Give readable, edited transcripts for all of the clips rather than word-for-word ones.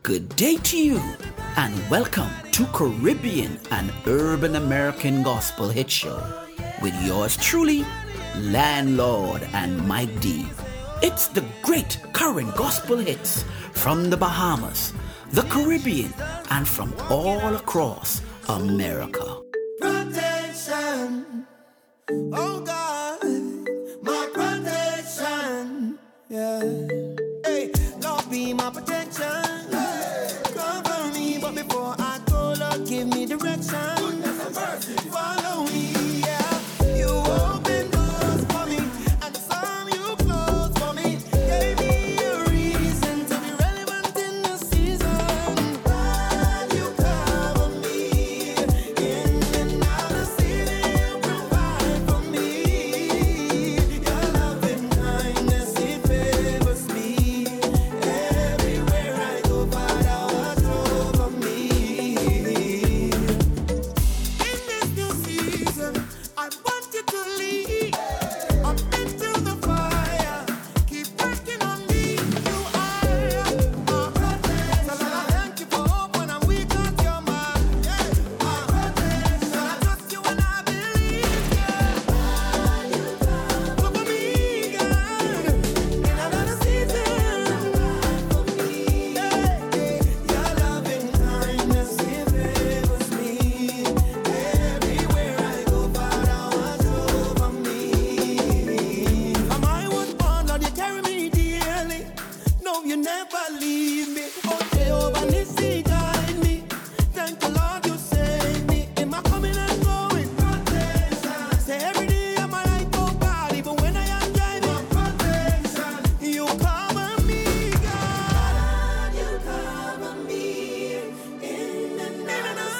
Good day to you, and welcome to Caribbean and Urban American Gospel Hit Show with yours truly, Landlord and Mike D. It's the great current gospel hits from the Bahamas, the Caribbean, and from all across America. Protection, oh God, my protection, yeah. Hey, Lord be my protection. Cover me, but before I go, Lord, give me direction. Follow me, yeah. You open doors for me, and some you close for me. Gave me a reason to be relevant in the season. God, you cover me in and out of season. You provide for me. Your loving kindness, it favors me. Everywhere I go, Father, watch over me. In this new season, I want you to lead up into the fire. Keep working on me. You are my protection. So Lord, I thank you for hope when I'm weak, 'cause you're my protection. So I trust you and I believe you. Cover me, God, in another season. Your loving kindness, it favors me. Everywhere I go, Father, watch over me. Am I was born, Lord, you carry me dearly. No, you never leave me. Oh, Jehovah, Nissi, guide me. Thank you, Lord, you save me. In my coming and going, protection. Say every day of my life, oh God, even when I am driving, protection. You cover me, God. You cover me in and out of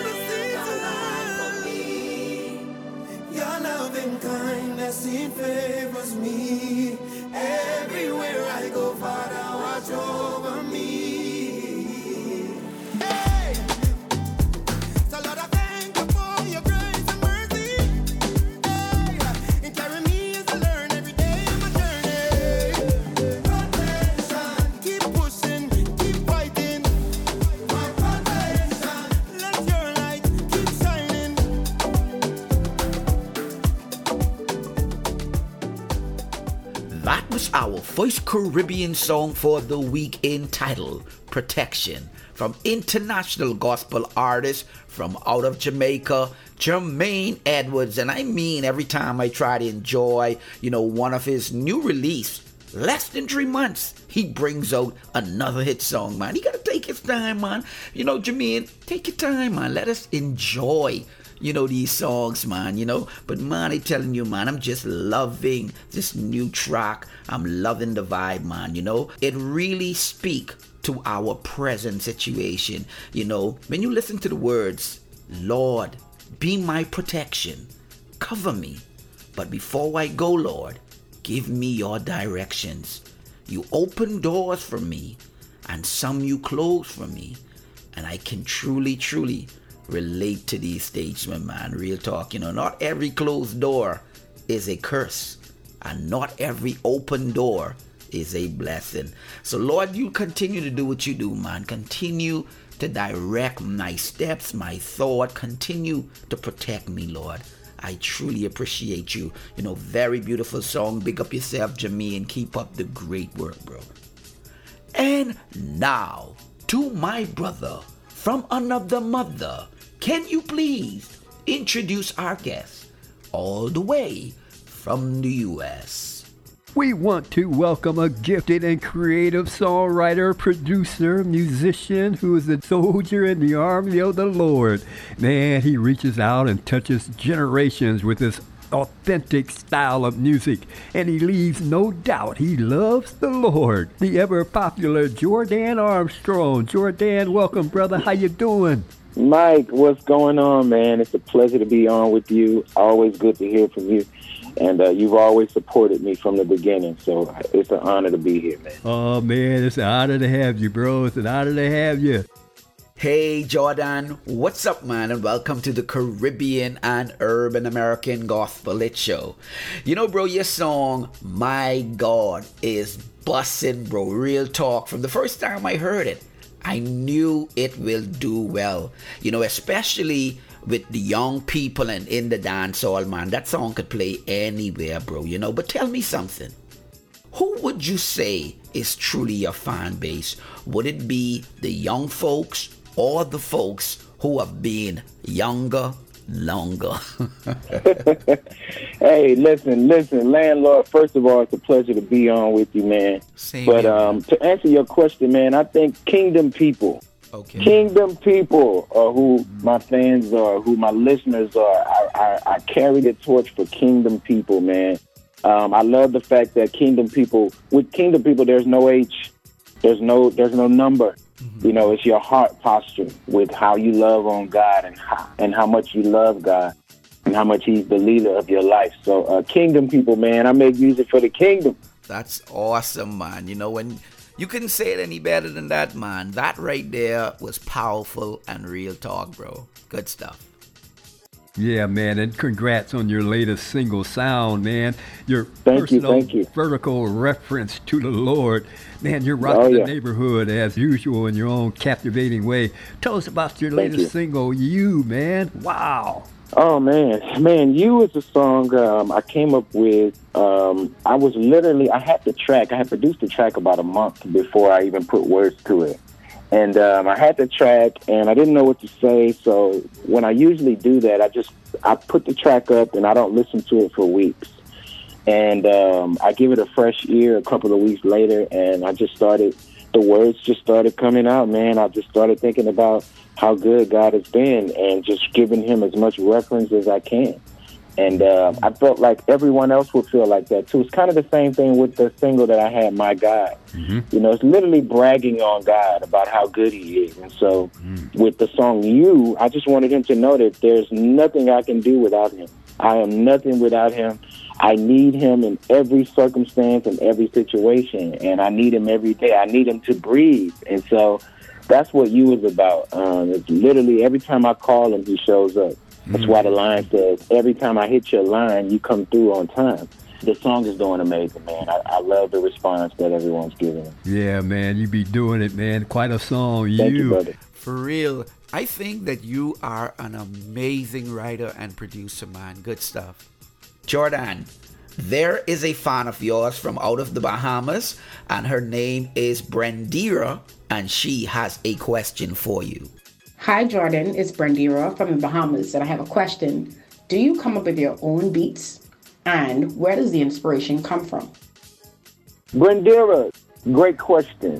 season. Your loving kindness, it favors me. Everywhere I go, Father, watch over me. Hey! So Lord, I thank you for your grace and mercy. Hey! And carry me as I learn every day of my journey. Protection. Keep pushing, keep fighting. My protection. Let your light keep shining. That was our first Caribbean song for the week entitled Protection from international gospel artist from out of Jamaica, Jermaine Edwards. And I mean, every time I try to enjoy, one of his new release, less than 3 months, he brings out another hit song, man. He gotta take his time, man. Jermaine, take your time, man. Let us enjoy these songs, man, But, man, I'm telling you, man, I'm just loving this new track. I'm loving the vibe, man, It really speak to our present situation, When you listen to the words, Lord, be my protection, cover me. But before I go, Lord, give me your directions. You open doors for me, and some you close for me. And I can truly relate to these statesmen, man. Real talk, not every closed door is a curse, and not every open door is a blessing. So Lord, you continue to do what you do, man. Continue to direct my steps, my thought. Continue to protect me, Lord. I truly appreciate you. Very beautiful song. Big up yourself, Jermaine. Keep up the great work, bro. And now to my brother from another mother. Can you please introduce our guest all the way from the U.S.? We want to welcome a gifted and creative songwriter, producer, musician who is a soldier in the army of the Lord. Man, he reaches out and touches generations with his authentic style of music, and he leaves no doubt he loves the Lord. The ever popular Jordan Armstrong. Jordan, welcome, brother. How you doing? Mike, what's going on, man? It's a pleasure to be on with you. Always good to hear from you. And you've always supported me from the beginning, so it's an honor to be here, man. Oh, man, it's an honor to have you, bro. It's an honor to have you. Hey, Jordan, what's up, man? And welcome to the Caribbean and Urban American Gospel Hit Show. Bro, your song, My God, is bussin', bro. Real talk. From the first time I heard it, I knew it will do well. You know, especially with the young people and in the dance hall, man. That song could play anywhere, bro, you know. But tell me something. Who would you say is truly your fan base? Would it be the young folks or the folks who have been younger longer? Hey, listen, landlord. First of all, it's a pleasure to be on with you, man. Same but here. To answer your question, man, I think Kingdom people. Okay. Kingdom people are who my fans are, who my listeners are. I carry the torch for Kingdom people, man. I love the fact that with Kingdom people, there's no age, there's no number. You know, it's your heart posture with how you love on God and how much you love God and how much He's the leader of your life. So, Kingdom people, man, I make music for the kingdom. That's awesome, man. You know, when you couldn't say it any better than that, man. That right there was powerful and real talk, bro. Good stuff. Yeah, man, and congrats on your latest single, Sound, man. Your Thank you. vertical reference to the Lord. Man, you're rocking the neighborhood as usual in your own captivating way. Tell us about your latest single, You, man. Wow. Oh, man, You is a song I came up with. I had produced the track about a month before I even put words to it. And I had the track, and I didn't know what to say. So when I usually do that, I put the track up, and I don't listen to it for weeks. And I give it a fresh ear a couple of weeks later, and the words just started coming out, man. I just started thinking about how good God has been and just giving Him as much reference as I can. And I felt like everyone else would feel like that, too. It's kind of the same thing with the single that I had, My God. Mm-hmm. You know, it's literally bragging on God about how good He is. And so with the song You, I just wanted Him to know that there's nothing I can do without Him. I am nothing without Him. I need Him in every circumstance and every situation. And I need Him every day. I need Him to breathe. And so that's what You is about. It's literally every time I call Him, He shows up. That's why the line says, every time I hit your line, you come through on time. The song is doing amazing, man. I love the response that everyone's giving. Yeah, man, you be doing it, man. Quite a song, Thank you, brother. For real. I think that you are an amazing writer and producer, man. Good stuff. Jordan, there is a fan of yours from out of the Bahamas, and her name is Brendira, and she has a question for you. Hi, Jordan. It's Brendira from the Bahamas, and I have a question. Do you come up with your own beats? And where does the inspiration come from? Brendira, great question.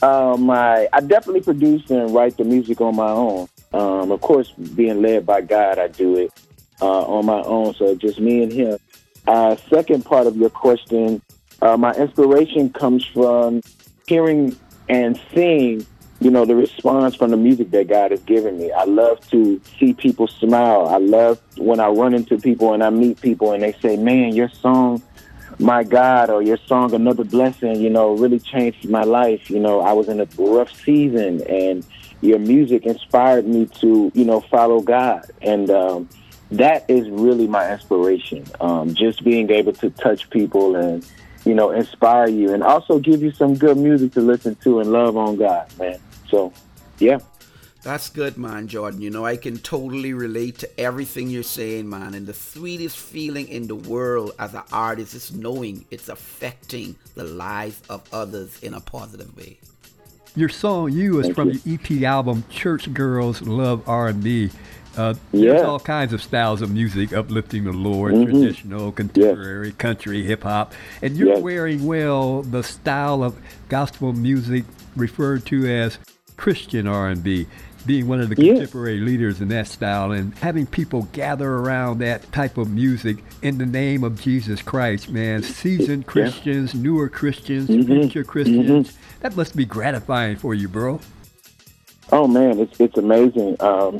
I definitely produce and write the music on my own. Of course, being led by God, I do it on my own, so just me and Him. Second part of your question, my inspiration comes from hearing and seeing the response from the music that God has given me. I love to see people smile. I love when I run into people and I meet people and they say, man, your song, My God, or your song, Another Blessing, really changed my life. I was in a rough season and your music inspired me to, follow God. And that is really my inspiration. Just being able to touch people and, inspire you and also give you some good music to listen to and love on God, man. So, yeah. That's good, man, Jordan. I can totally relate to everything you're saying, man. And the sweetest feeling in the world as an artist is knowing it's affecting the lives of others in a positive way. Your song, You, is from the EP album Church Girls Love R&B. There's all kinds of styles of music, uplifting the Lord, traditional, contemporary, country, hip-hop. And you're wearing well the style of gospel music referred to as Christian R&B, being one of the contemporary leaders in that style and having people gather around that type of music in the name of Jesus Christ, man. Seasoned Christians, newer Christians, future Christians. That must be gratifying for you, bro. Oh, man, it's amazing.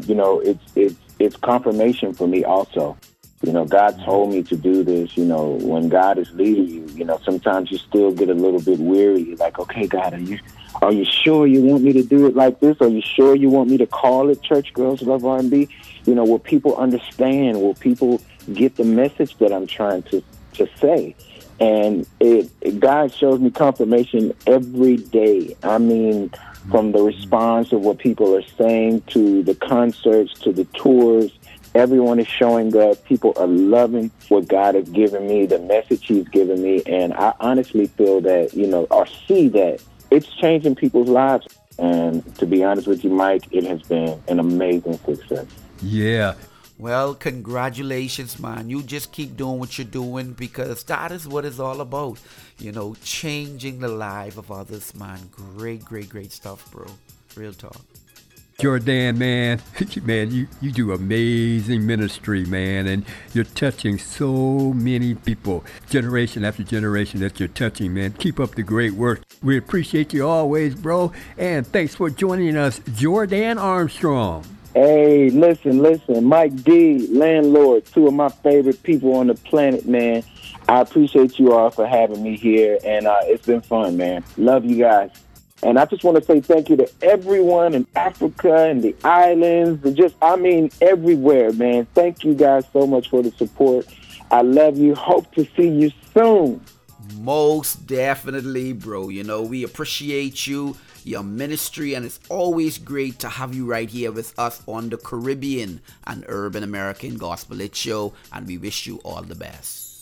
It's confirmation for me also. God told me to do this. When God is leading you, sometimes you still get a little bit weary. You're like, okay, God, are you sure you want me to do it like this? Are you sure you want me to call it Church Girls Love R&B? Will people understand? Will people get the message that I'm trying to say? And God shows me confirmation every day. I mean, From the response of what people are saying to the concerts, to the tours, everyone is showing up. People are loving what God has given me, the message he's given me. And I honestly feel that, or see that it's changing people's lives. And to be honest with you, Mike, it has been an amazing success. Yeah. Well, congratulations, man. You just keep doing what you're doing, because that is what it's all about. Changing the life of others, man. Great, great, great stuff, bro. Real talk. Jordan, man, you do amazing ministry, man, and you're touching so many people, generation after generation that you're touching, man. Keep up the great work. We appreciate you always, bro, and thanks for joining us, Jordan Armstrong. Hey, listen, Mike D, Landlord, two of my favorite people on the planet, man. I appreciate you all for having me here, and it's been fun, man. Love you guys. And I just want to say thank you to everyone in Africa and the islands, and everywhere, man. Thank you guys so much for the support. I love you. Hope to see you soon. Most definitely, bro. We appreciate you, your ministry, and it's always great to have you right here with us on the Caribbean and Urban American Gospel Hit Show, and we wish you all the best.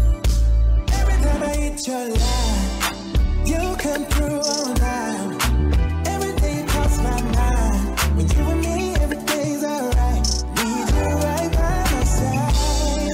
Every time I hit your line, you come through all night. Everything crossed my mind. When you and me, everything's alright. Need you right by my side.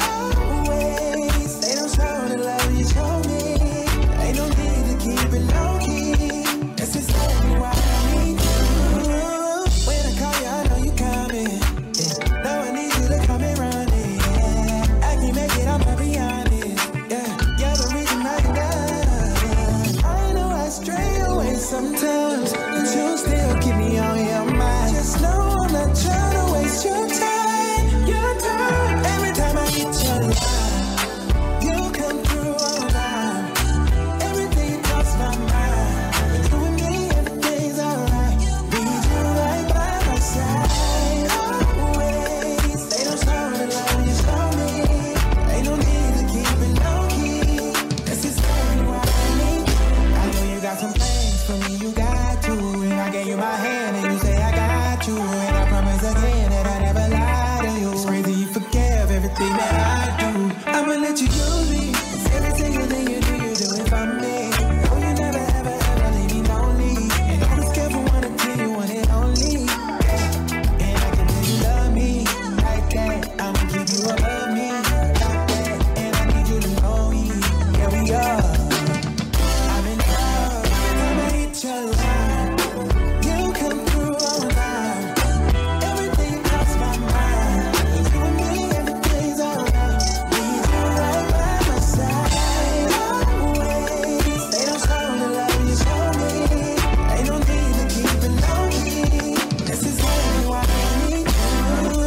Always. They don't show the love you show me. Ain't no need to keep it low key. This is exactly why I need you. When I call you, I know you coming. Yeah. Now I need you to come and run it. Yeah. I can make it, I'ma be honest. Yeah. You're the reason I can die. I know I stray away sometimes, but you still keep me on your mind. Just know I'm not trying to waste your time. Your time. Every time I hit your line, you come through all night. Everything crossed my mind. With you and me, everything's alright. Need you right by my side. Always. They don't show the love you show me. Ain't no need to keep it low key. This is exactly why I need you. I know you got some plans for me, you got to. And I gave you my hand and you say I got you. And I promise again that I never lie to you. It's crazy you forgive everything that I do. I'ma let you use me. Every single thing you do it for me. Oh, you never ever leave me lonely. And I was careful one until you want it only. And I can tell you love me like that. I'ma keep you above me like that. And I need you to know me. Yeah, we are. I'm in love. Every time I hit your line, you come through all night. Everything crossed my mind. You and me, everything's alright. Need you right by my side. Always. They don't show the love you show me. Ain't no need to keep it low key. This is exactly why I need you.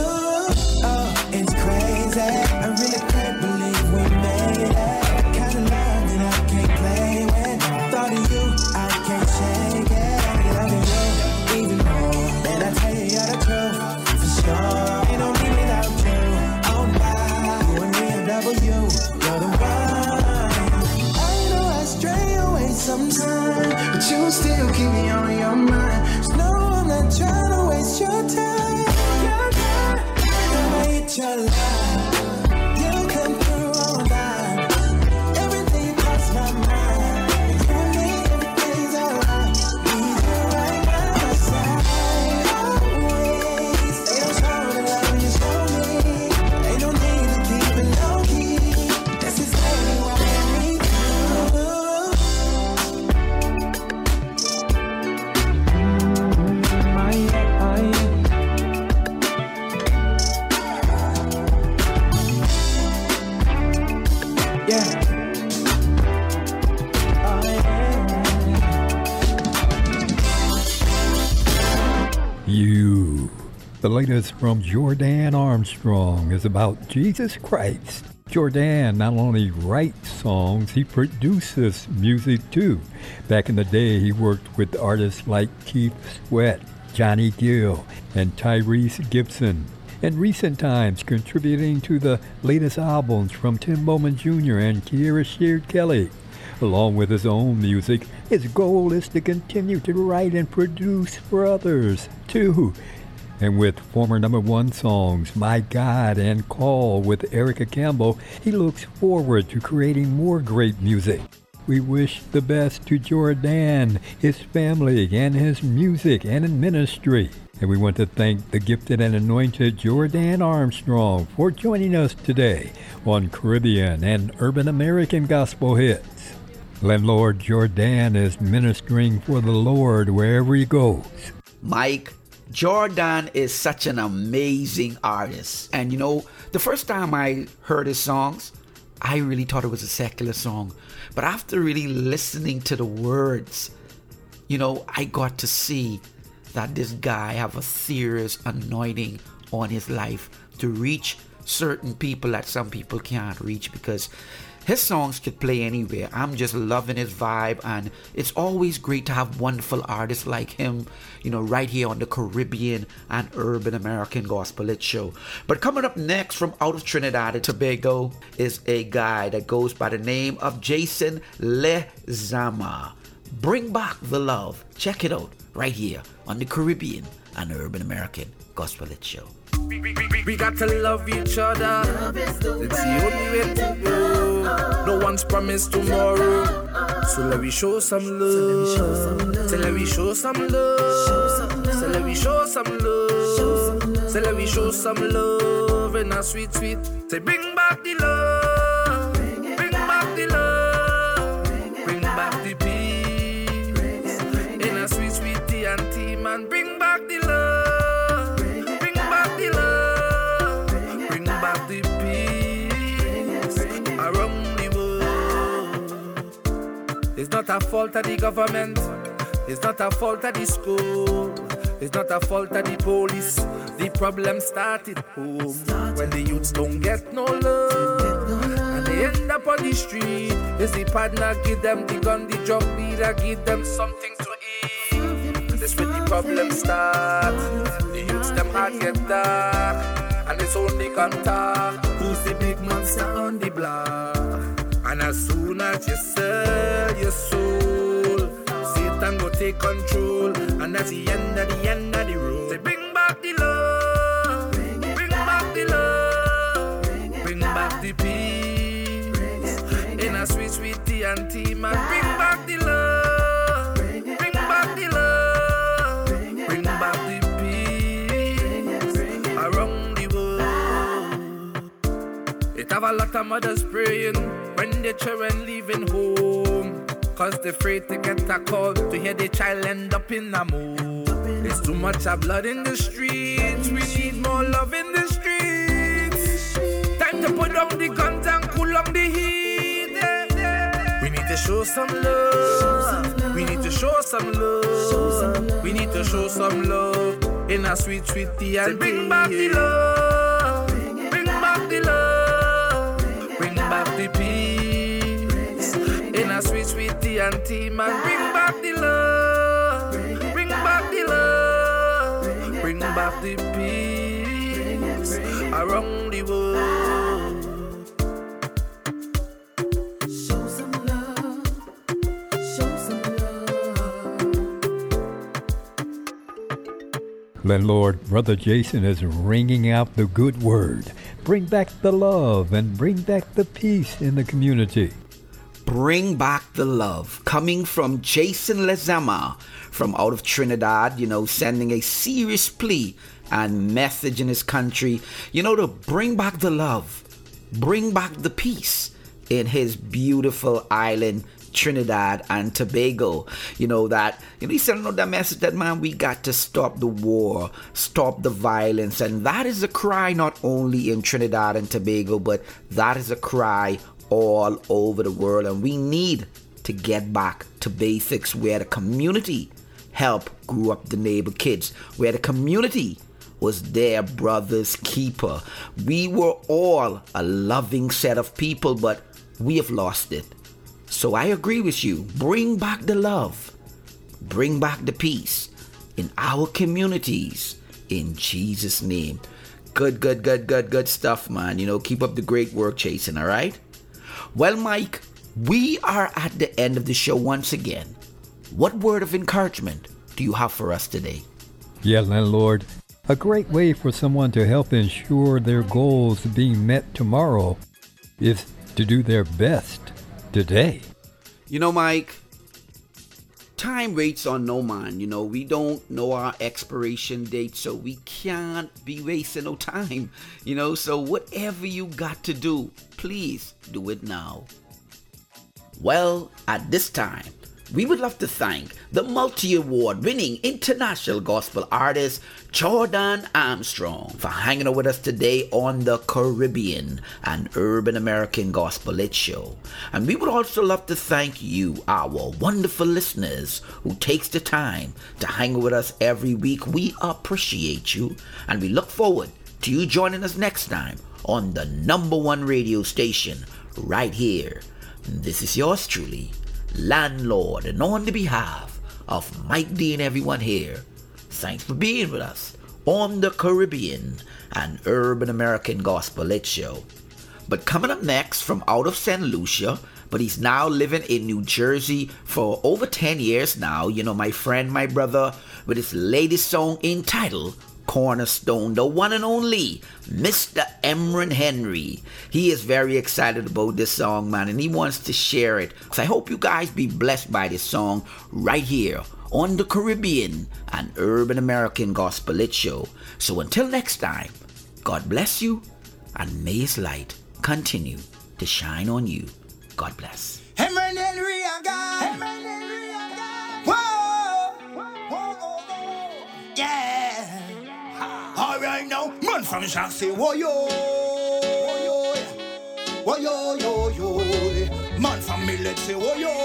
Oh, it's crazy. I really can't believe we made it. Kind of love that I can't play with. Thought of you, I can't shake it. I'm loving you even more. Man, I tell you, you're the truth for sure. Ain't no me without you. Oh my, you and me a W. You're the one. I know I stray away sometimes, but you still keep me on your mind. Just know I'm not trying to waste your time. Your time. Every time I hit your line, you come through all night. Everything crossed my mind. You and me, everything's alright. Need you right by my side. Always. They don't show the love you show me. Ain't no need to keep it low key. This is exactly why I need you. Yeah. You. The latest from Jordan Armstrong is about Jesus Christ. Jordan not only writes songs, he produces music too. Back in the day, he worked with artists like Keith Sweat, Johnny Gill, and Tyrese Gibson. In recent times, contributing to the latest albums from Tim Bowman Jr. and Kiera Sheard Kelly. Along with his own music, His goal is to continue to write and produce for others, too. And with former #1 songs, My God and Call with Erica Campbell, he looks forward to creating more great music. We wish the best to Jordan, his family, and his music and ministry. And we want to thank the gifted and anointed Jordan Armstrong for joining us today on Caribbean and Urban American Gospel Hits. Landlord Jordan is ministering for the Lord wherever he goes. Mike, Jordan is such an amazing artist. And you know, the first time I heard his songs, I really thought it was a secular song. But after really listening to the words, you know, I got to see that this guy have a serious anointing on his life to reach certain people that some people can't reach, because his songs could play anywhere. I'm just loving his vibe, and it's always great to have wonderful artists like him, you know, right here on the Caribbean and Urban American Gospel Hit Show. But coming up next from out of Trinidad and Tobago is a guy that goes by the name of Jason Lezama. Bring Back the Love. Check it out right here on the Caribbean and Urban American Gospel Hit Show. We got to love each other. It's the only way to go. No one's promised tomorrow. So let me show some love. So let me show some love. So let me show some love. So let me show some love. And a sweet, sweet. Say bring back the love. Bring back the love. Bring back the peace. In a sweet, sweet tea and tea, man. Bring back the love. The peace around the world. It's not a fault of the government. It's not a fault of the school. It's not a fault of the police. The problem started home. When the youths don't get no love and they end up on the street. Is the partner give them the gun, the drug dealer give them something to eat. That's when the problem starts. The youths them heart get dark. And it's only contact. Who's the big monster on the block? And as soon as you sell your soul, Satan go take control. And that's the end of the road. Say bring back the love. Bring back the love. Bring back the peace. In a sweet, sweet tea and tea, man. Bring back the love. Bring back the love. Bring back the peace around. It have a lot of mothers praying when their children leaving home, cause they're afraid to get a call to hear their child end up in a mood. There's too much of blood in the streets. We need more love in the streets. Time to put down the guns and cool down the heat. We need to show some love. We need to show some love. We need to show some love in a sweet, sweet tea and bring back the love. Bring back the love. Bring back the peace. In a sweet, sweet tea and tea, man. Bring back the love. Bring back the love. Bring back the peace around the world. Show some love. Show some love. Landlord Brother Jason is ringing out the good word. Bring back the love and bring back the peace in the community. Bring back the love. Coming from Jason Lezama from out of Trinidad, you know, sending a serious plea and message in his country, you know, to bring back the love, bring back the peace in his beautiful island, Trinidad and Tobago. You know, that, you know, he's sending out that message that, man, we got to stop the war, stop the violence. And that is a cry not only in Trinidad and Tobago, but that is a cry all over the world. And we need to get back to basics, where the community help grew up the neighbor kids, where the community was their brother's keeper. We were all a loving set of people, but we have lost it. So I agree with you. Bring back the love. Bring back the peace in our communities in Jesus' name. Good stuff, man. You know, keep up the great work, Jason, all right? Well, Mike, we are at the end of the show once again. what word of encouragement do you have for us today? Yeah, landlord. A great way for someone to help ensure their goals being met tomorrow is to do their best today. You know, Mike, time waits on no man. You know, we don't know our expiration date, so we can't be wasting no time. You know, so whatever you got to do, please do it now. Well, at this time, we would love to thank the multi-award winning international gospel artist Jordan Armstrong for hanging out with us today on the Caribbean and Urban American Gospel Lit Show. And we would also love to thank you, our wonderful listeners who takes the time to hang out with us every week. We appreciate you, and we look forward to you joining us next time on the #1 radio station right here. This is yours truly, Landlord, and on the behalf of Mike D and everyone here, thanks for being with us on the Caribbean and Urban American Gospel Lit Show. But coming up next from out of St. Lucia, but he's now living in New Jersey for over 10 years now, you know, my friend, my brother, with his latest song entitled Cornerstone, the one and only Mr. Emron Henry. He is very excited about this song, man, and he wants to share it. So I hope you guys be blessed by this song right here on the Caribbean and Urban American Gospel Lit Show. So until next time, God bless you, and may His light continue to shine on you. God bless. Emron Henry, I got. Emron Henry, I got. Whoa. Yeah. Alright now, man from Jack say, whoa yo, man from Millet say, whoa yo,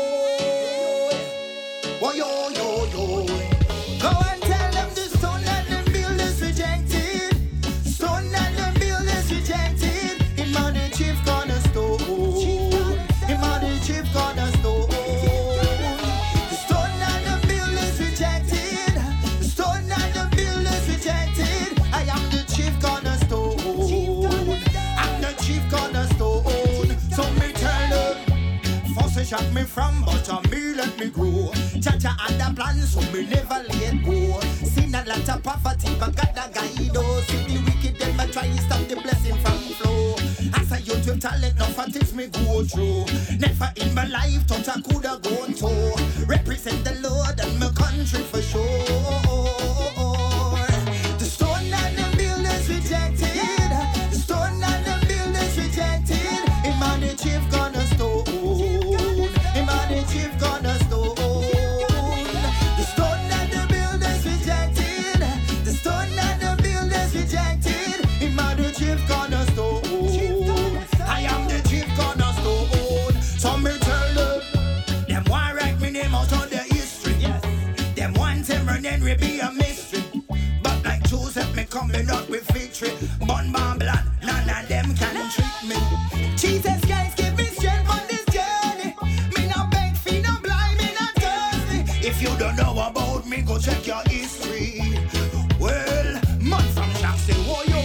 go and tell them the stone and the build is rejected, stone and the build is rejected, in my the chief cornerstone, in my the chief cornerstone, the stone and the build is rejected, the stone and the build is rejected, I am the chief cornerstone, I'm the chief cornerstone, so me tell them, force shot me from, but me let me grow, Cha-cha and the plan, so me never let go, seen a lot of poverty, but God the guide us, see the wicked, them I try to stop the blessing from flow, as a youth with talent, no for things me go through, never in my life thought I coulda gone to, represent the Lord and my country for sure. The stone and the builders rejected, the stone and the builders rejected, him and the chief cornerstone, him and the chief cornerstone, the stone and the builders rejected, the stone and the builders rejected, him and the chief cornerstone, I am the chief cornerstone, so me tell them want write me name out of the history, yes. Them want Emron Henry be a mystery, but like Joseph me coming up with victory, bun blood, none of them can trick me. Jesus Christ give me strength on this journey, me not beg, feed, not blind, me not thirsty. If you don't know about me, go check your history. Well, man from Jack say, whoa yo,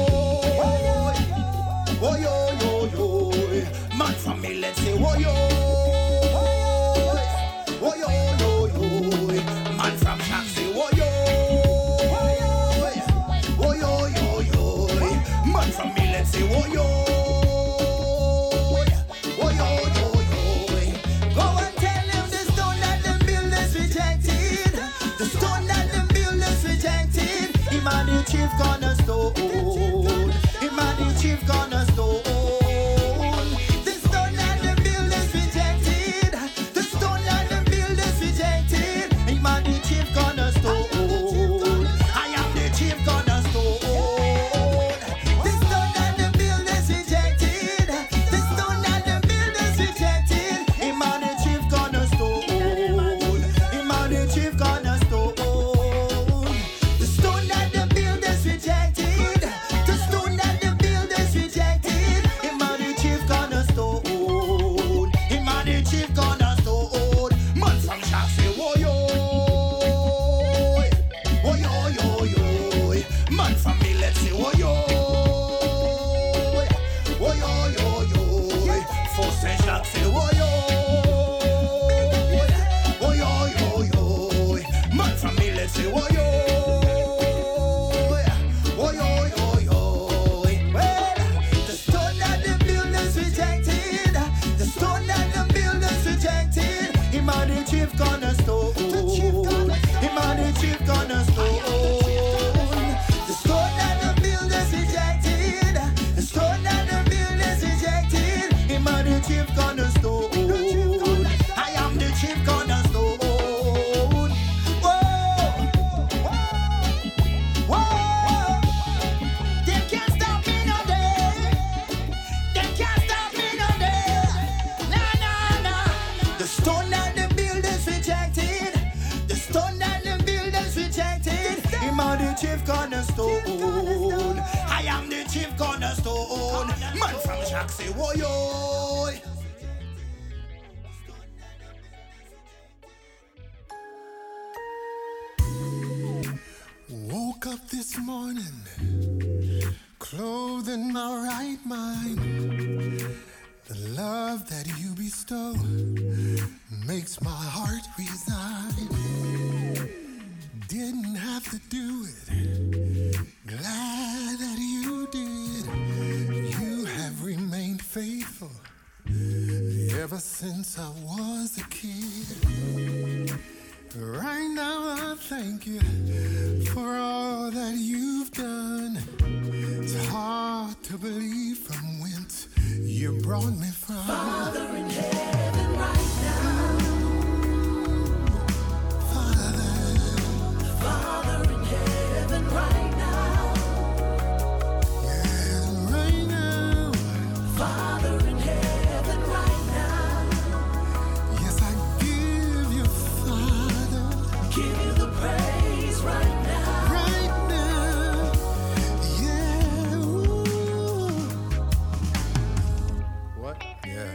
man from Millet say, whoa yo, man from Jack say, whoa yo, man from Millet say, whoa yo. Go and tell them the stone that the builders rejected, the stone that the builders rejected, him and the chief cornerstone, him and the chief cornerstone, the stone that the builders rejected, the stone that the builders rejected, him and the chief cornerstone, I am the chief cornerstone, the stone that the builders rejected, the stone that the builders rejected, him and the chief cornerstone, him and the chief cornerstone, the stone that the builders rejected. are the chief cornerstone. I am the chief cornerstone. Man from Jack say, whoa yo. Woke up this morning, clothed in my right mind. The love that you bestow makes my heart resign. Didn't have to do it, glad that you did. You have remained faithful ever since I was a kid. Right now I thank you for all that you've done. It's hard to believe from whence you brought me from. Father in heaven right now. Father in heaven right now. Yeah, right now. Father in heaven right now. Yes, I give you, Father. Give you the praise right now. Right now. Yeah. Ooh. What? Yeah.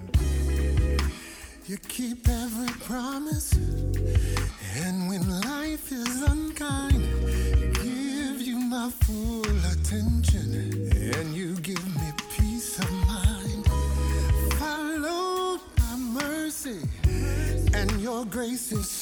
You keep every promise. And when life is unkind, I give you my full attention, and you give me peace of mind. Follow my mercy, and your grace is